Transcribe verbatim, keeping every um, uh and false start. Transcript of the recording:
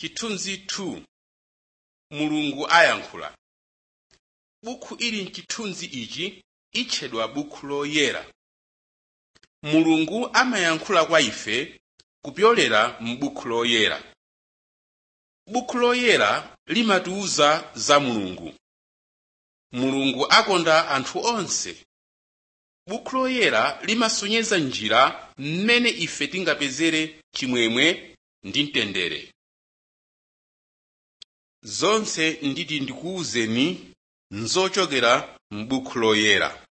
Chithunzi two. Mulungu ayankhula. Buku ili mchithunzi ichi itchedwa buku loyera. Mulungu amayankhula kwa ife kupyolera m'buku loyera. Buku loyera limatiuza za Mulungu. Mulungu akonda anthu onse. Buku loyera limasonyeza njira mmene ife tingapezere chimwemwe ndi mtendere. Zonse nditi ndikuwuzeni nzochokera m'buku loyera.